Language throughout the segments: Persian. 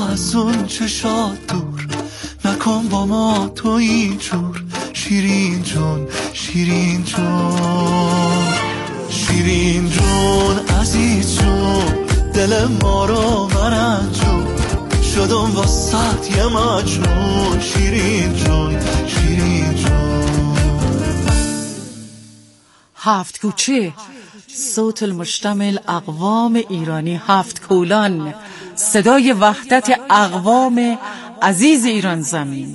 از اون چشات دور، نکن با ما تو اینجور. شیرین جون شیرین جون شیرین جون عزیز جون، دل ما رو مرنجون، شدم واسط یه مجنون. شیرین جون شیرین جون. هفت کوچه، صوت المشتمل اقوام ایرانی، هفت کولان، صدای وحدت اقوام عزیز ایران زمین.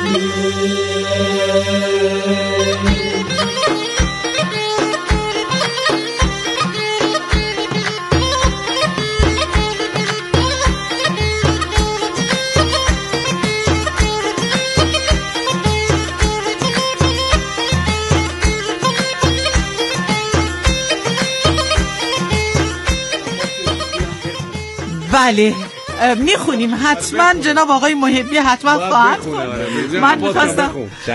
بله میخونیم حتما، جناب آقای محبی حتما خواهد خوند. من میخواستم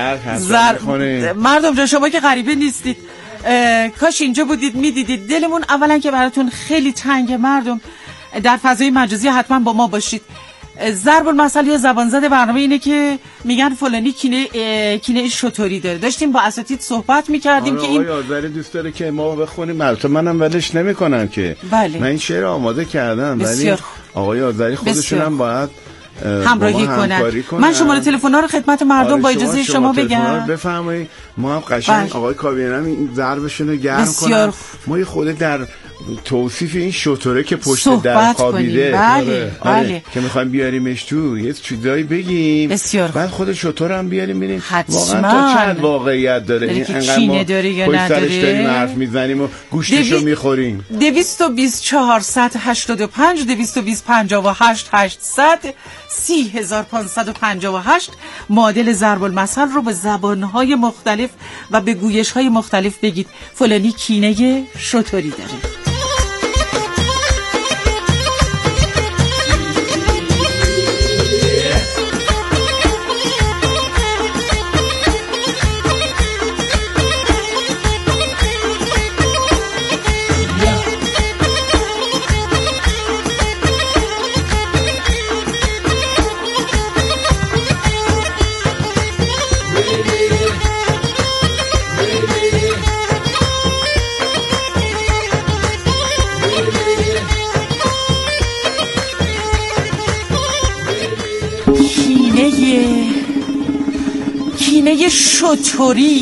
مردم جان شما که غریبه نیستید، کاش اینجا بودید میدیدید. دلمون اولا که براتون خیلی تنگه. مردم در فضای مجازی حتما با ما باشید. ضرب المثل یا زبان زده برنامه اینه که میگن فلانی کینه شطوری داره. داشتیم با اساتید صحبت میکردیم که این آقای آذری دوست داره که ما بخونیم، البته منم ولش نمیکنم که بله. من این شعر آماده کردم، ولی آقای آذری خودشون هم باید همراهی کنن. من شماره تلفن‌ها رو خدمت مردم با اجازه شما بگم. بفرمایید. ما هم قشنگ آقای کابینم این ضربشون رو گرم کنن. ما یه خود در توصیف این شطوره که پشت در خوابیده، بله. که میخوایم بیاریمش تو یه چیزایی بگیم، بسیار بعد خود شطور هم بیاریم ببینیم واقعا تا چند واقعیت داره این انقدر ما پشت سرش داریم حرف میزنیم و گوشتشو میخوریم. 220 485 220 58 800 3558 معادل ضرب المثل رو به زبانهای مختلف و به گویش‌های مختلف بگید. فلانی کینه شطوری داره. کینه شطوری.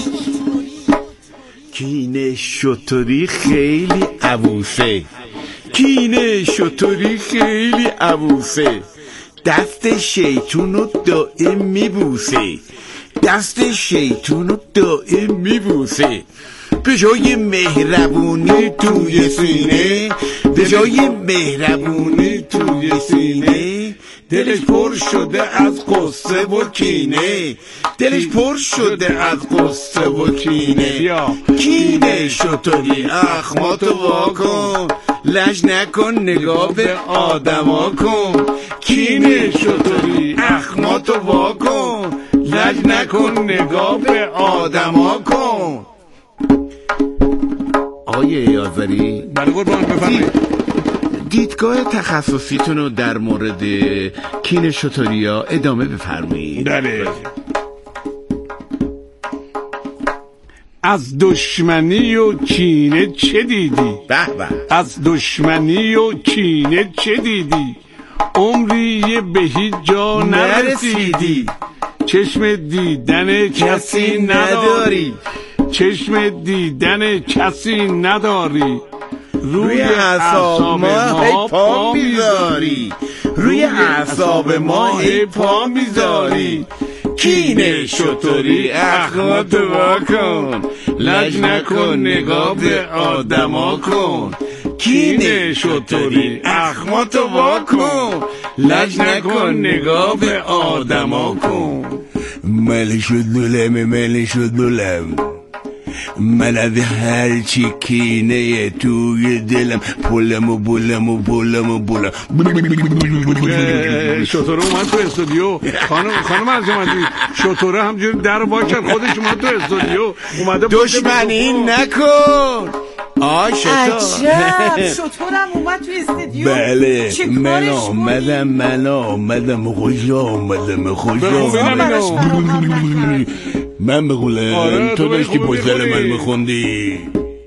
کینه شطوری خیلی عبوسه، کینه شطوری خیلی عبوسه، دست شیطونو دائم میبوسه، دست شیطونو دائم میبوسه. به جای مهربونی توی سینه، به جای مهربونی توی سینه، دلش پر شده از قصه و کینه، دلش پر شده از قصه و کینه. کینه شطوری اخماتو واکن، لج نکن نگاه به آدما کن. کینه شطوری اخماتو واکن، لج نکن نگاه به آدما کن. آقای آذری بله قربان بفرمایید. دیدگاه تخصصیتون رو در مورد کینه شطوریا ادامه بفرمایید. بله. از دشمنی و کینه چه دیدی؟ به به. از دشمنی و کینه چه دیدی؟ عمری به هیچ جا نرسیدی. چشم دیدن کسی نداری، چشم دیدن کسی نداری. روی اعصاب ما پا میذاری، روی اعصاب ما پا میذاری. کینه شطوری اخماتو واکن، لج نکن نگاه به آدما کن. کینه شطوری اخماتو واکن، لج نکن نگاه به آدما کن. مل شد دلم، مل شد دلم، من از هر چی کینه توی دلم پولم و بولم و بولم و بولم. شطوره اومد تو استودیو. خانم عزیزم شطوره همجوری در واکن خودش اومد تو استودیو. اومده دشمنی نکن عجب شطورم اومد تو استودیو. بله من آمدم خوش آمدم. من بخونم تو داشتی پشتر من بخوندی.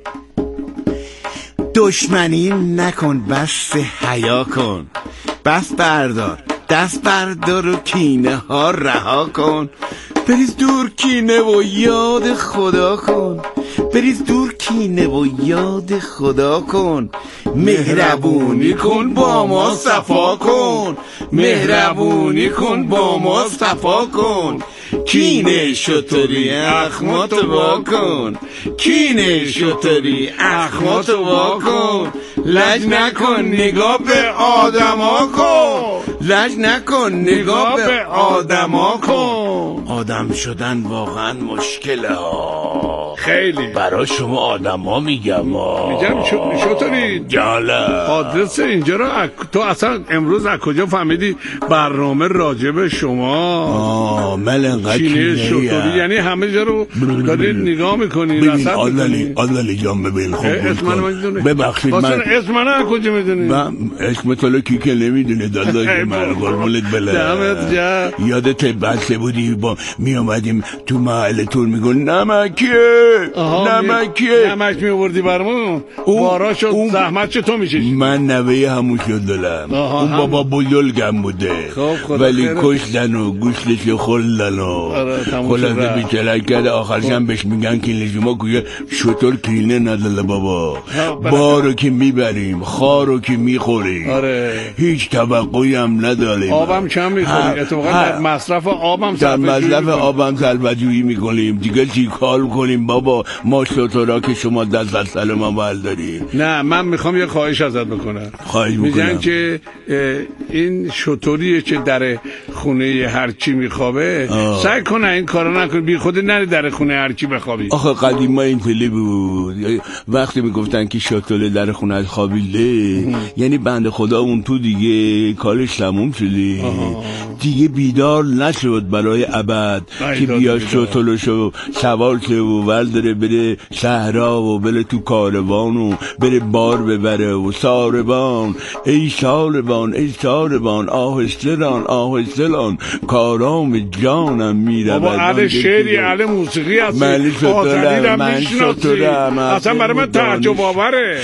دشمنی نکن، بس حیا کن، بس بردار، دست بردار و کینه ها رها کن. بریز دور کینه و یاد خدا کن، بریز دور کینه و یاد خدا کن. مهربونی کن با ما صفا کن، مهربونی کن با ما صفا کن. کینه شطوری اخماتو وا کن، کینه شطوری اخماتو وا کن. لج نکن نگاه به آدما کن، لج نکن نگاه به آدما کن. آدم شدن واقعا مشکله ها، خیلی برای شما آدما میگم شطوری جالب. آدرس اینجا رو تو اصلا امروز از کجا فهمیدی برنامه راجب شما؟ من انقدر کینه شطوری یعنی همه جا رو دارید نگاه میکنی. ببین آدلی جان ببین خوب اسم من میدونی؟ ببخشید من اسم من از کجا میدونی؟ اسم تو کی که نمیدونه داداش من قربونت بله. یادت بچه بودی با می اومدیم تو محل تور میگن نمکیه نمک میوردی برمون باراش و زحمت چه تو میشی؟ من نوه همون شدلم. اون بابا بزرگم بوده ولی کشتن و گوشتش خوردن و خلاصه بیچلک کرده. آخرشم بهش میگن که لزوما کویه شطور کینه نداره بابا. بارو که میبریم خارو که میخوریم هیچ توقعی هم نداریم. آبم کم میخوریم اتفاقا در مصرف آبم صرفه‌جویی میکنیم دیگه. چی کار کنیم بابا؟ ما شطورا که شما دست از سر ما داریم. نه من میخوام یه خواهش ازت بکنم. میگن که این شطوریه که در خونه هر چی میخوابه سعی کنه این کارو نکنه، بی خود نری در خونه هر چی بخوابی. آخه قدیما اینطوری بود وقتی میگفتن که شطوره در خونه از خوابیده یعنی بنده خدا اون تو دیگه کارش تموم شده دیگه بیدار نشد برای ابد که بیا شطورشو سوار شه و ورداره بره صحرا و بره تو کاروان و بره بار ببره و ساربان ای ساربان ای ساربان آهسته ران کارام جانم میره. بابا اهل شعری اهل موسیقی هستی، من شطورم اصلا برای من تعجب آوره.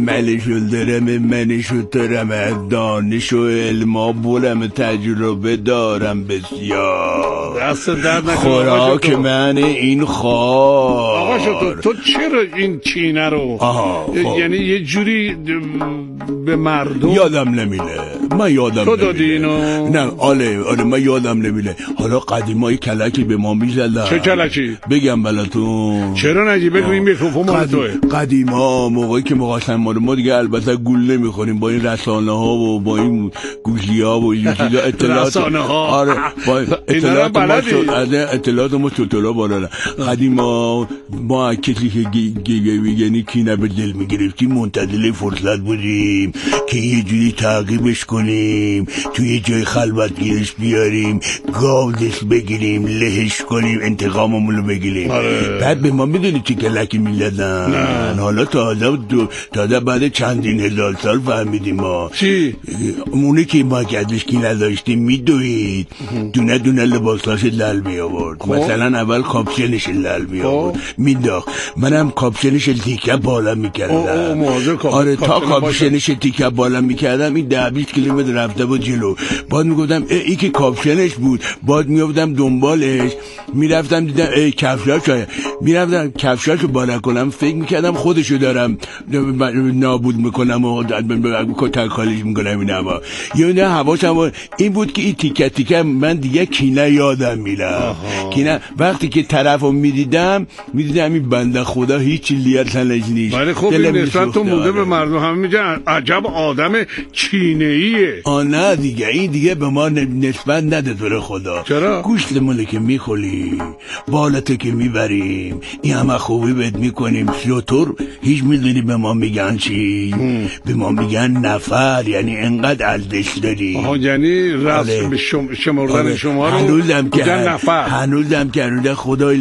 من شطورم دانش و علما بولم تجربه دارم بسیار. دست درد نکنه خوراک من این آقا شطور تو چرا این کینه رو یعنی یه جوری به مردم یادم نمیله. من یادم تو دادی اینو؟ نه آره من یادم نمیله. حالا قدیمای کلکی به ما میزدن. چه کلکی؟ بگم بلاتون چرا نگی؟ بگو این میکروفون مال توه. قدیما موقعی که می‌خواستن ما دیگه البته گول نمیخوریم با این رسانه ها و با این گوشی ها و این چیزا اطلاعات رسانه ها. آره با اطلاعات ما چطورا بالا. قدیما ما کسی که یعنی کینه به دل میگرفتیم منتظر فرصت بودیم که یه جوری تعقیبش کنیم، توی جای خلوت گیرش بیاریم، گاودش بگیریم، لهش کنیم، انتقاممون رو بگیریم. بعد به ما میدونی چه کلکی میلدن. حالا تازه بعد چندین هزار سال فهمیدیم ما چی؟ اونه که ما ازش کی نداشتیم میدوید دونه دونه لباساش لل می آورد. مثلا اول کاپشنش لل می آورد میداخت، منم کاپشنش تیکه بالا میکردم. آره تا کاپشنش تیکه بالا میکردم این 10-20 کیلومتر رفته بود جلو. بعد میگفتم ای که کاپشنش بود. بعد میافتم دنبالش میرفتم دیدم ای کفشاش، میرفتم کفشاشو بالا کنم فکر میکردم خودشو دارم نابود میکنم و تکالیش میکنم. این هوا یه حواسم این بود که این تیکه من دیگه کینه یادم میره. کینه وقتی که طرفو میدیدم این بنده خدا هیچ لیتش نیست. ولی خب این نسبت تو مونده به مردم همه میگن عجب آدم کینه‌ایه. چیه؟ نه دیگه این دیگه به ما نسبت نده تو خدا. چرا؟ گوشت مال که میخوری، بالاتو که میبریم، این همه خوبی بهت میکنیم. شطور هیچ میدونی به ما میگن چی؟ به ما میگن نفر، یعنی انقدر ارزش داری. یعنی رسم شمردن شما رو هنوزم که نفر. هنوزم که خدای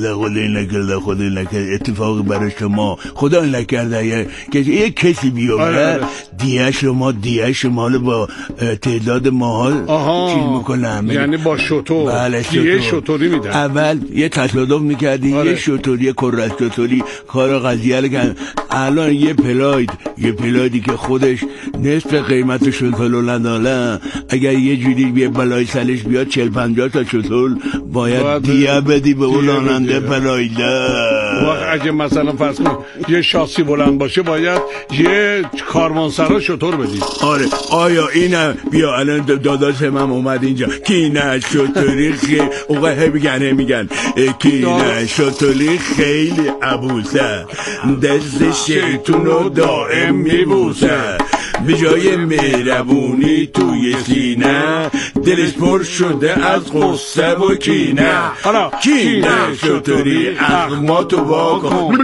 نکرده اتفاقی برای شما خدای نکرده یه کسی بیاره دیه شما رو با تعداد ماها چیز میکنم، یعنی با شطور. بله دیه شطوری میدن. اول یه تصادف میکردی یه شطوری، یه کرس شطوری کار قضیه رو کردن. الان یه پلایدی که خودش نصف قیمت شطور نداره، اگر یه جوری یه بلای سرش بیاد 40-50 تا شطور باید دیه بدی به اون راننده پلایده. اگه مثلا فرض کن یه شاسی بلند باشه باید یه کاروانسرا شطور بدی. آره آیا اینم بیا الان داداش من اومد اینجا کی نه شطوری خیلی اوقع میگن کی نه شطوری خیلی عبوسه، دست شیطون رو دائم میبوسه، به جای مهربونی توی سینه دلش پر شده از غصه و کینه. حالا کینه شطوری اخماتو واکن،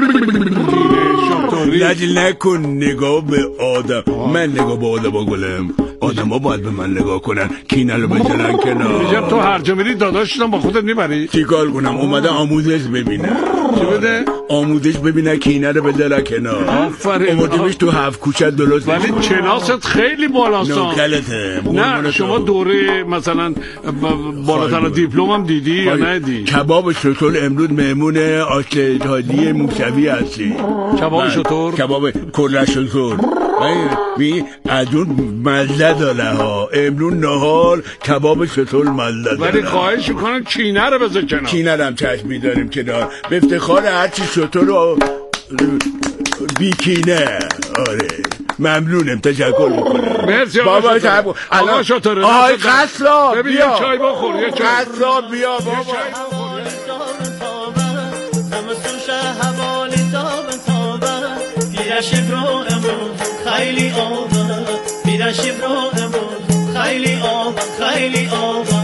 لجل نکن نگاه به آدم. من نگاه به آدم گلم، آدم ها باید به من نگاه کنن، کینه رو بزنن کنار. میگم تو هر جا میری داداشتم با خودت میبری؟ چی کار کنم؟ اومده آموزش ببینه. چی بده؟ آموزش ببینه کینه رو بذاره کنار. آفرین. اومدیمش تو 7 کوچه درست. ولی چناست خیلی بالاسان. نه شما دوره مثلا بالاتر دیپلم هم دیدی یا ندیدی؟ کباب شطور امروز مهمون آشپزی موسوی هستی. کباب شطور؟ کباب کره شطور از اون مزه داره ها. امروز نهار کباب شطور مزه داره. ولی خواهش میکنم کینه رو بذار کنار. کینه رو هم چشم میداریم کنار، به افتخار هرچی شطور رو بی کینه. آره ممنونم، تشکر میکنم. مرسی بابا. الان شطوره آی قصلا بیا یه چای بخور. یه چای قصلا بیا بابا. خیلی آمد پیرشیم رو امروز خیلی آمد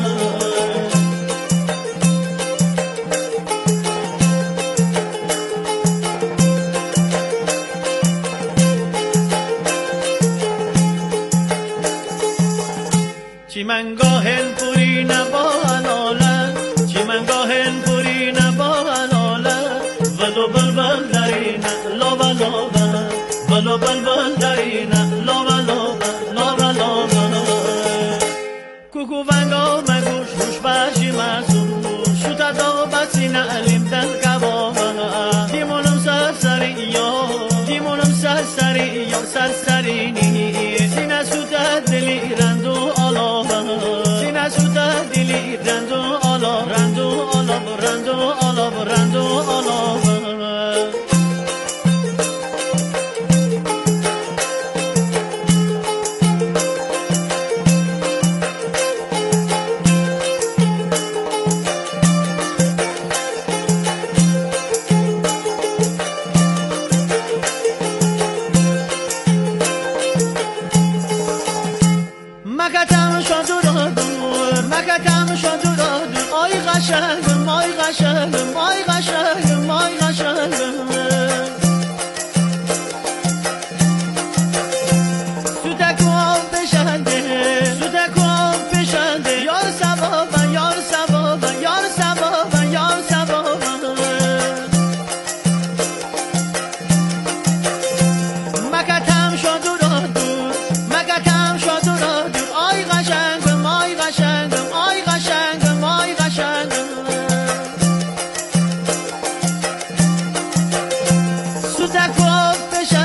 چی منگاهن پوری نبا علالن، چی منگاهن پوری نبا علالن، ولو بلبل دارین لابا لابا، ولو بلبل دارین لابا لابا لابا. کوکو ونگا مگوش روش باشی مسون، شوتا دا بسینا علیم دل کبابا. دیمونم سرسرینی، سینا سوتا دلی رندو آلابا، سینا سوتا دلی رندو آلاب، رندو آلابا. مکتم شد آی قشنگم آی قشنگم آی قشنگم آی قشنگم. سوتکو آب بشنده یار سبابا یار سبابا یار سبابا یار سبابا. مکتم شد آی قشنگم آی قشنگم آی قشنگم آی قشنگم. سوتکو آب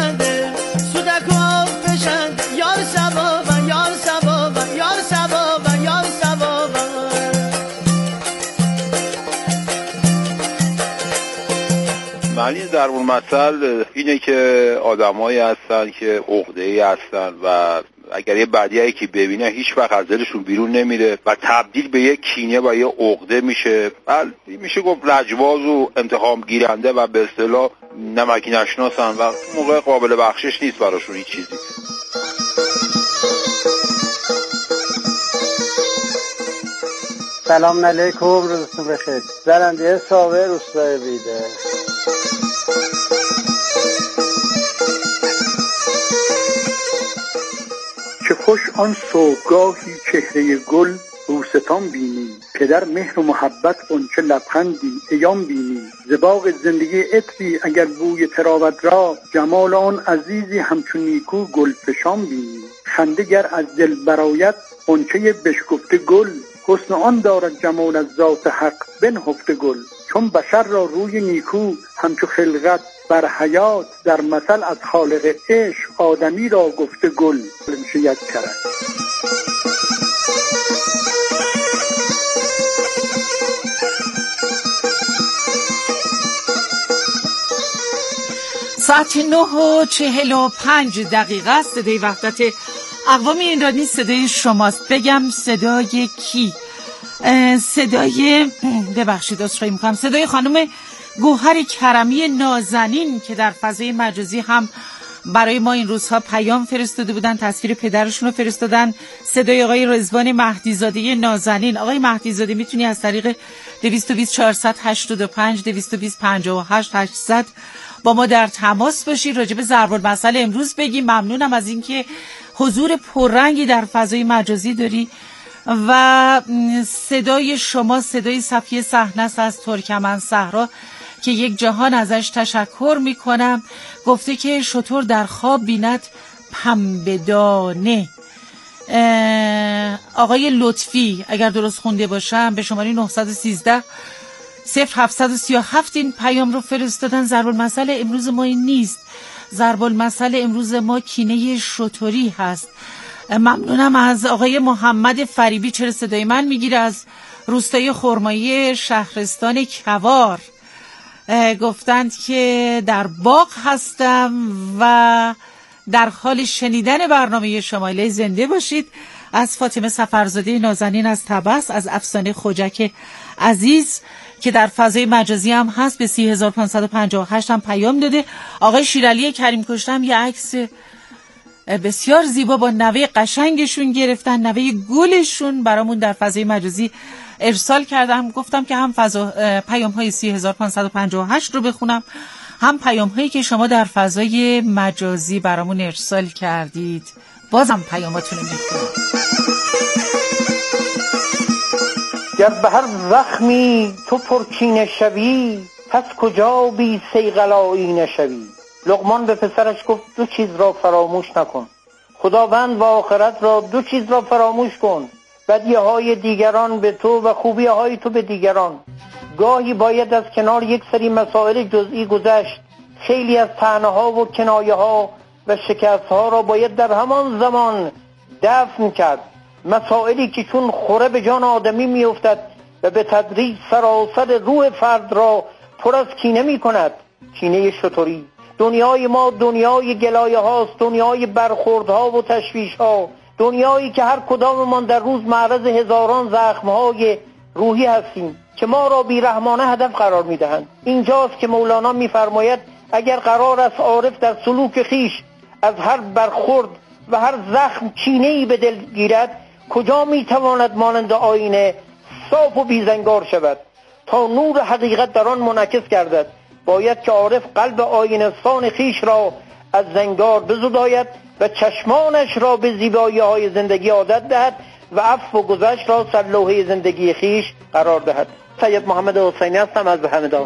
بشنده یار سبابا یار سبابا یار سبابا یار سبابا. معنی ضرب المثل اینه که آدمایی هستن که عقده‌ای هستن و اگر یه بدیهی که ببینه هیچ وقت از دلشون بیرون نمیره و تبدیل به یه کینه و یه عقده میشه. میشه گفت لجواز و انتقام گیرنده و به اصطلاح نمکی نشناسن و موقع قابل بخشش نیست براشون هیچ چیزی. سلام علیکم، روزتون بخیر. زننده صابر روستای بیده. چه خوش آن صبحگاهی چهره گل روستان بینی، پدر مهر و محبت غنچه لبخندی ایام بینی. ز باغ زندگی عطری اگر بوی تراوت را، جمال آن عزیزی همچون نیکو گل فشان بینی. خنده گر از دل برآید غنچه بشکفته گل، حسن آن دارد جمال از ذات حق بنهفته گل. چون بشر را روی نیکو همچو خلقت بر حیات، در مثل از خالق عشق آدمی را گفته گل. میشه یک کرد. ساعت 9:45 است. صدای وحدت اقوام ایرانی صدای شماست. بگم صدای کی؟ صدای ببخشید عذرخواهی می‌کنم، صدای خانم گوهر کرمی نازنین که در فضای مجازی هم برای ما این روزها پیام فرستاده بودن، تصویر پدرشون رو فرستادن. صدای آقای رضوان مهدیزاده نازنین. آقای مهدیزاده میتونی از طریق 220 485 220 58 800 با ما در تماس باشی، راجع به ضرب المثل امروز بگی. ممنونم از اینکه حضور پررنگی در فضای مجازی داری. و صدای شما صدای صفیه صحنه است از ترکمن صحرا که یک جهان ازش تشکر میکنم. گفته که شتر در خواب بیند پنبه دانه. آقای لطفی اگر درست خونده باشم به شماره 913 0737 این پیام رو فرستادن. ضرب المثل امروز ما این نیست. ضرب المثل امروز ما کینه شتری هست. ممنونم از آقای محمد فریبی. چرا صدای من میگیره؟ از روستای خرمایی شهرستان کوار گفتند که در باغ هستم و در حال شنیدن برنامه شماله. زنده باشید. از فاطمه سفرزاده نازنین از طبس، از افسانه خوجک عزیز که در فضای مجازی هم هست به 3558 هم پیام داده. آقای شیرالی کریم کشته هم یه عکس بسیار زیبا با نوه قشنگشون گرفتن، نوه گلشون برامون در فضای مجازی ارسال کردم. گفتم که هم پیام های 3558 رو بخونم، هم پیام هایی که شما در فضای مجازی برامون ارسال کردید. بازم پیاماتون رو میخونم. گر به هر زخمی تو پرکینه شوی، پس کجا بی صیقل آیینه شوی. لقمان به پسرش گفت دو چیز را فراموش نکن، خداوند و آخرت را دو چیز را فراموش کن، بدیه های دیگران به تو و خوبی های تو به دیگران. گاهی باید از کنار یک سری مسائل جزئی گذشت. خیلی از طعنه ها و کنایه ها و شکست ها را باید در همان زمان دفن کرد. مسائلی که چون خوره به جان آدمی می افتد و به تدریج سراسر روح فرد را پر از کینه می کند. کینه شتری. دنیای ما دنیای گلایه هاست، دنیای برخوردها و تشویش ها، دنیایی که هر کداممان در روز معرض هزاران زخمهای روحی هستیم که ما را بیرحمانه هدف قرار می دهند. اینجاست که مولانا می فرماید اگر قرار است عارف در سلوک خیش از هر برخورد و هر زخم کینه‌ای به دل گیرد، کجا می تواند مانند آینه صاف و بیزنگار شود تا نور حقیقت در آن منعکس گردد. باید که عارف قلب آینه سان خیش را از زنگار بزداید و چشمانش را به زیبایی های زندگی عادت دهد و عفو و گذشت را سر لوحه زندگی خیش قرار دهد. سید محمد حسینی هستم از همدان.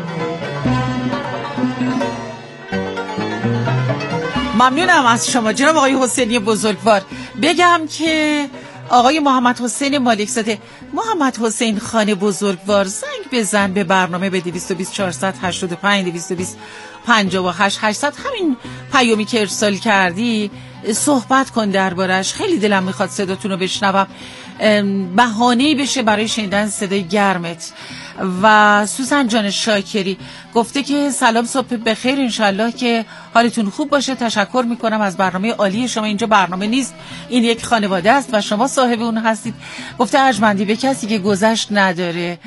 ممنونم از شما جناب آقای حسینی بزرگوار. بگم که آقای محمد حسین مالکزاده، محمد حسین خان بزرگوار، زنگ بزن به برنامه به 220 485 220 58 800. همین پیامی که ارسال کردی صحبت کن دربارش. خیلی دلم میخواد صداتون رو بشنوم، بهانه‌ای بشه برای شنیدن صدای گرمت. و سوزن جان شاکری گفته که سلام، صبح بخیر، انشالله که حالتون خوب باشه. تشکر میکنم از برنامه عالی شما. اینجا برنامه نیست، این یک خانواده است و شما صاحب اون هستید. گفته ارجمندی به کسی که گذشت نداره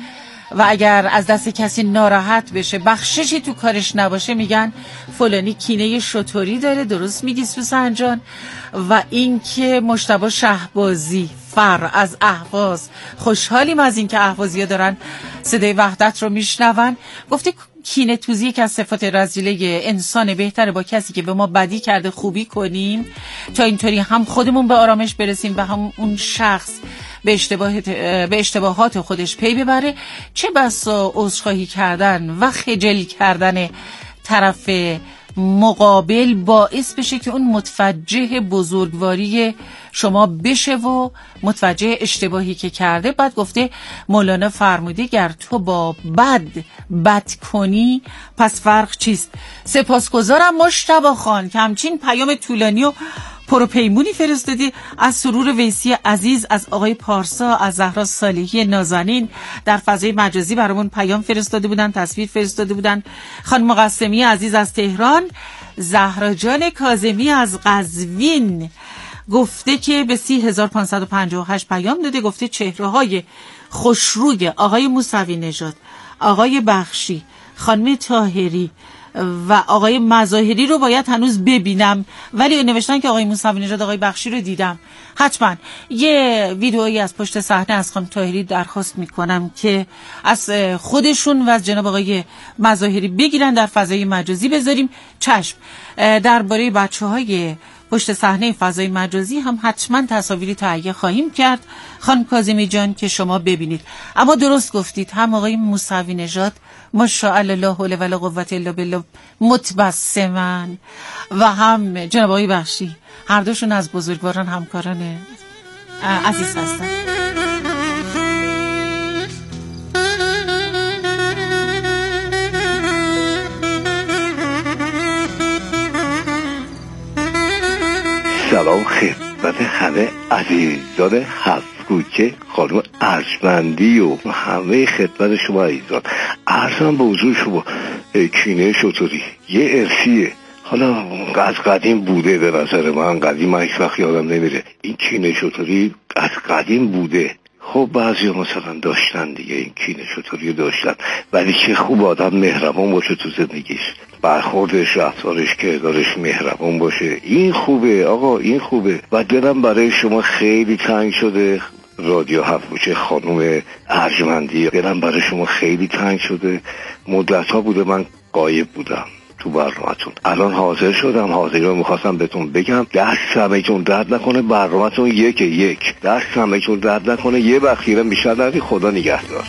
و اگر از دست کسی ناراحت بشه، بخششی تو کارش نباشه، میگن فلانی کینه شطوری داره. درست میگی سوسن جان. و این که مجتبی شهبازی فر از اهواز، خوشحالیم از این که اهوازی ها دارن صدای وحدت رو میشنون. گفته کینه توزی یک از صفات رذیله انسان، بهتره با کسی که به ما بدی کرده خوبی کنیم تا اینطوری هم خودمون به آرامش برسیم و هم اون شخص به اشتباهات خودش پی ببره. چه بسا عذرخواهی کردن و خجل کردن طرف مقابل باعث بشه که اون متوجه بزرگواری شما بشه و متوجه اشتباهی که کرده. بعد گفته مولانا فرموده گر تو با بد کنی پس فرق چیست. سپاسگزارم مجتبی خان که همچین پیام طولانی و پروپیمونی فرستادی. از سرور ویسی عزیز، از آقای پارسا، از زهرا صالحی نازنین در فضای مجازی برامون پیام فرستاده بودن، تصویر فرستاده بودن. خانم قاسمی عزیز از تهران، زهرا جان کاظمی از قزوین گفته که به 30558 پیام داده. گفته چهره‌های خوشروی آقای موسوی نژاد، آقای بخشی، خانم طاهری و آقای مظاهری رو باید هنوز ببینم، ولی نوشتن که آقای موسوی نژاد، آقای بخشی رو دیدم. حتما یه ویدئویی از پشت صحنه از خانم طاهری درخواست میکنم که از خودشون و از جناب آقای مظاهری بگیرن، در فضای مجازی بذاریم. چشم. درباره بچه‌های پشت صحنه فضای مجازی هم حتما تصاویری تهیه خواهیم کرد خانم کاظمی جان که شما ببینید. اما درست گفتید، هم آقای موسوی نژاد ماشاءالله لا حول ولا قوة الا بالله متبسمن و هم جناب آقای بخشی، هر دوشون از بزرگواران همکاران عزیز هستن. سلام خدمت همه عزیزان هفت‌کوچه، خانم ارجمندی و همه خدمت شما عزیزان. عرضم به حضور شما کینه شطوری یه ارثیه، حالا از قدیم بوده. به نظر من هیچ وقت یادم نمیره این کینه شطوری از قدیم بوده. خب بعضی مثلا داشتن دیگه، این کینه شطوری داشتن، ولی چه خوب آدم مهربان باشه تو زندگیش، برخوردش، رفتارش، کردارش مهربان باشه. این خوبه آقا، این خوبه. و دلم برای شما خیلی تنگ شده رادیو هفت‌کوچه، خانم ارجمندی، دلم برای شما خیلی تنگ شده. مدت‌ها بوده من غایب بودم تو برنامه‌تون، الان حاضر شدم. حاضری رو میخواستم بهتون بگم، دست همه‌تون درد نکنه، برنامه‌تون یک دست همه‌تون درد نکنه. یه بخیره بیشتر نداری. خدا نگهدار.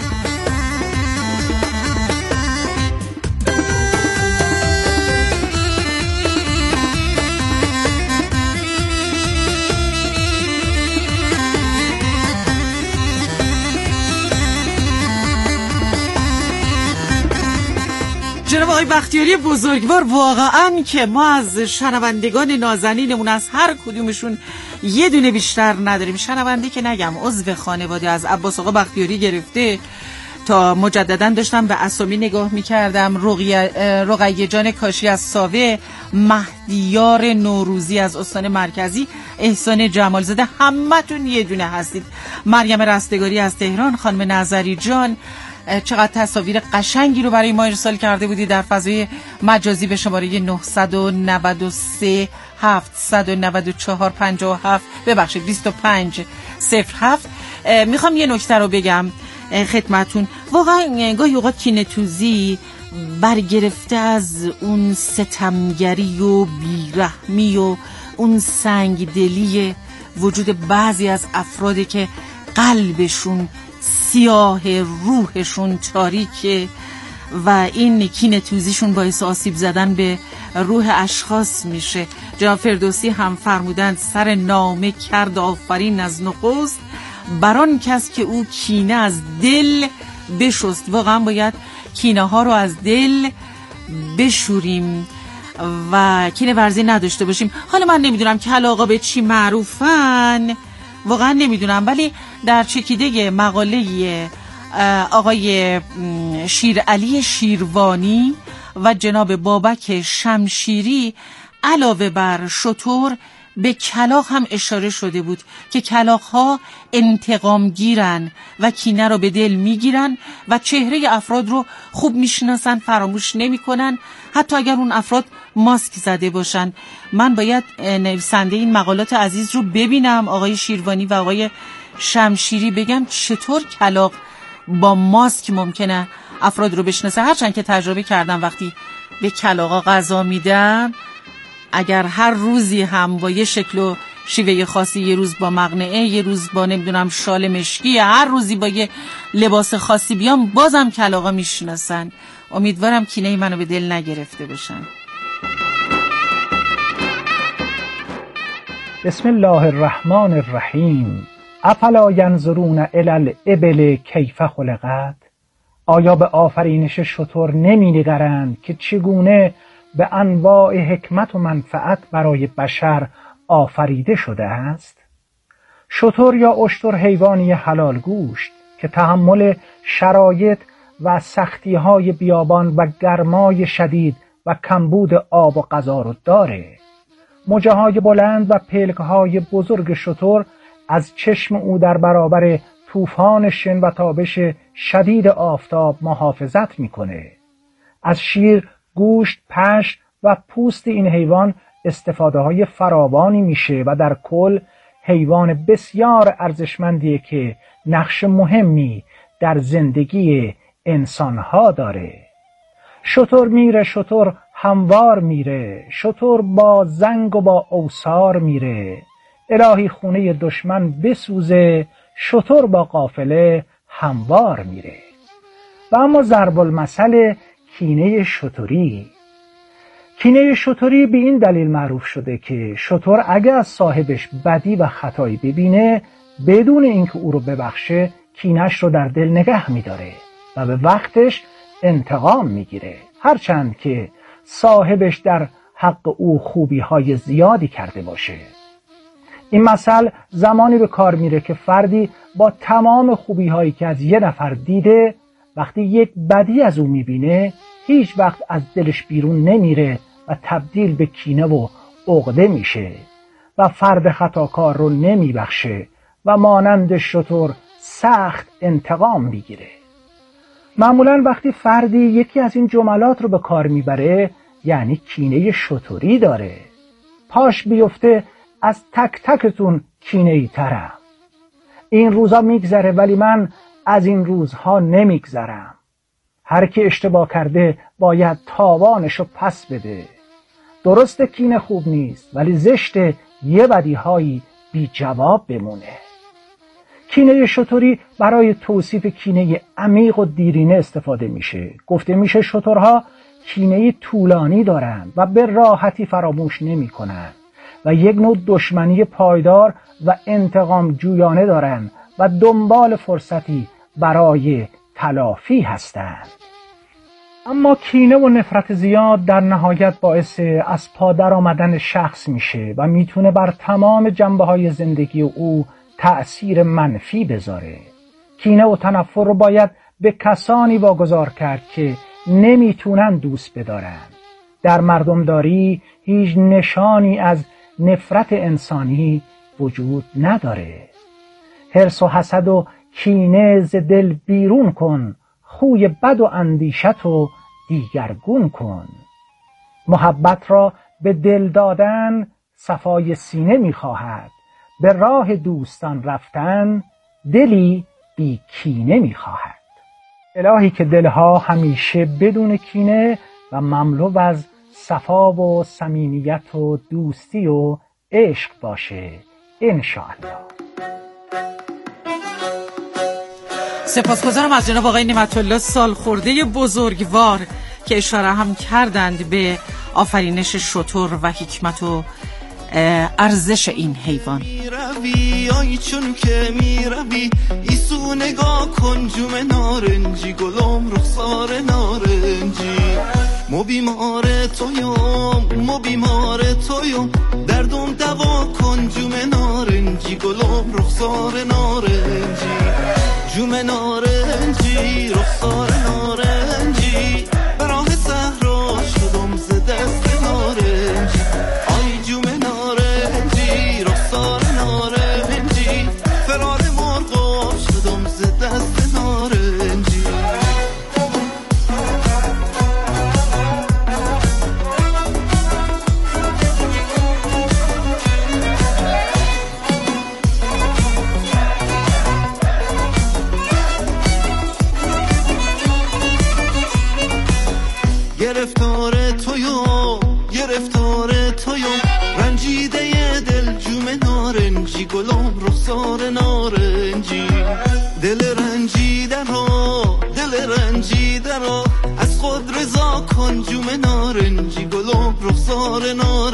جناب آقای بختیاری بزرگوار، واقعا که ما از شنوندگان نازنینمون از هر کدومشون یه دونه بیشتر نداریم. شنونده که نگم، عضو خانواده از عباس آقا بختیاری گرفته تا مجددا داشتم به اسامی نگاه میکردم، رقیه جان کاشی از ساوه، مهدیار نوروزی از استان مرکزی، احسان جمالزاده، همتون یه دونه هستید. مریم رستگاری از تهران، خانم نظری جان، چقدر تصاویر قشنگی رو برای ما ارسال کرده بودی در فضای مجازی به شماره 993 794 57 ببخشید 2507. میخوام یه نکته رو بگم خدمتون. واقعا گاهی اوقات کینه‌توزی برگرفته از اون ستمگری و بیرحمی و اون سنگدلی وجود بعضی از افرادی که قلبشون سیاه، روحشون تاریکه و این کینه‌توزیشون باعث آسیب زدن به روح اشخاص میشه. جناب فردوسی هم فرمودند سر نامه کرد آفرین از نخست، بران کس که او کینه از دل بشست. واقعا باید کینه ها رو از دل بشوریم و کینه ورزی نداشته باشیم. حالا من نمیدونم که آقا به چی معروفن، واقعا نمیدونم، ولی در چکیده مقاله آقای شیرعلی شیروانی و جناب بابک شمشیری علاوه بر شتر به کلاغ هم اشاره شده بود که کلاغ‌ها انتقام گیرن و کینه رو به دل میگیرن و چهره افراد رو خوب میشناسن، فراموش نمیکنن، حتی اگر اون افراد ماسک زده باشن. من باید نویسنده این مقالات عزیز رو ببینم، آقای شیروانی و آقای شمشیری، بگم چطور کلاغ با ماسک ممکنه افراد رو بشناسه. هرچند که تجربه کردم وقتی به کلاغا غذا میدم، اگر هر روزی هم با یه شکل و شیوه خاصی، یه روز با مقنعه، یه روز با نمیدونم شال مشکی، هر روزی با یه لباس خاصی بیام، بازم کلاغا میشناسن. امیدوارم کینه منو به دل نگرفته باشن. بسم الله الرحمن الرحیم. افلا ینظرون الی الابل کیف خلقت؟ آیا به آفرینش شتر نمی‌نگرند که چگونه به انواع حکمت و منفعت برای بشر آفریده شده است؟ شتر یا اشتر حیوانی حلال گوشت که تحمل شرایط و سختی‌های بیابان و گرمای شدید و کمبود آب و غذا رو داره. مژه‌های بلند و پلک‌های بزرگ شتر از چشم او در برابر طوفان شن و تابش شدید آفتاب محافظت میکنه. از شیر، گوشت، پشم و پوست این حیوان استفاده های فراوانی میشه و در کل حیوان بسیار ارزشمندیه که نقش مهمی در زندگی انسانها داره. شتر میره، شتر هموار میره، شتر با زنگ و با اوصار میره. الهی خونه دشمن بسوزه، شتر با قافله هموار میره. و اما ضرب المثل کینه شتری. کینه شتری به این دلیل معروف شده که شتر اگه از صاحبش بدی و خطایی ببینه، بدون اینکه او رو ببخشه کینش رو در دل نگه میداره و به وقتش انتقام میگیره، هرچند که صاحبش در حق او خوبی های زیادی کرده باشه. این مثل زمانی به کار میره که فردی با تمام خوبی هایی که از یه نفر دیده، وقتی یک بدی از او میبینه هیچ وقت از دلش بیرون نمیره و تبدیل به کینه و عقده میشه و فرد خطاکار رو نمیبخشه و مانند شتر سخت انتقام میگیره. معمولا وقتی فردی یکی از این جملات رو به کار میبره، یعنی کینه شتری داره. پاش بیفته از تک تکتون کینه‌ای ترم. این روزا میگذره ولی من از این روزها نمیگذرم. هر کی اشتباه کرده باید تاوانشو پس بده. درست کینه خوب نیست ولی زشت یه بدیهایی بی جواب بمونه. کینه شتری برای توصیف کینه عمیق و دیرینه استفاده میشه. گفته میشه شترها کینه طولانی دارن و به راحتی فراموش نمی کنن و یک نوع دشمنی پایدار و انتقام جویانه دارن و دنبال فرصتی برای تلافی هستند. اما کینه و نفرت زیاد در نهایت باعث از پا در آمدن شخص میشه و میتونه بر تمام جنبه‌های زندگی او تأثیر منفی بذاره. کینه و تنفر رو باید به کسانی واگذار کرد که نمیتونن دوست بدارن. در مردمداری هیچ نشانی از نفرت انسانی وجود نداره. حرص و حسد و کینه ز دل بیرون کن، خوی بد و اندیشت و دیگرگون کن. محبت را به دل دادن صفای سینه میخواهد، به راه دوستان رفتن دلی بی کینه میخواهد. الهی که دلها همیشه بدون کینه و مملو از صفا و صمیمیت و دوستی و عشق باشه انشاءالله. سپاسگزارم از جناب آقای نعمت‌الله سالخورده بزرگوار که اشاره هم کردند به آفرینش شتر و حکمت و ارزش این حیوان. میروی آی چون که میروی ایسو نگاه کن جوم نارنجی، گلم رخسار نارنجی. مو بیمار تویم، مو بیمار تویم، دردم دوا کن جوم نارنجی، گلم رخسار نارنجی. جوم نارنجی، رخسار نارنجی، به راه صحرا شدم ز دست نارنجی. آی جوم نارنجی، رخسار نارنجی. دل رنجیده را از خود رضا کن جوم نارنجی گلم رخسار نارنجی.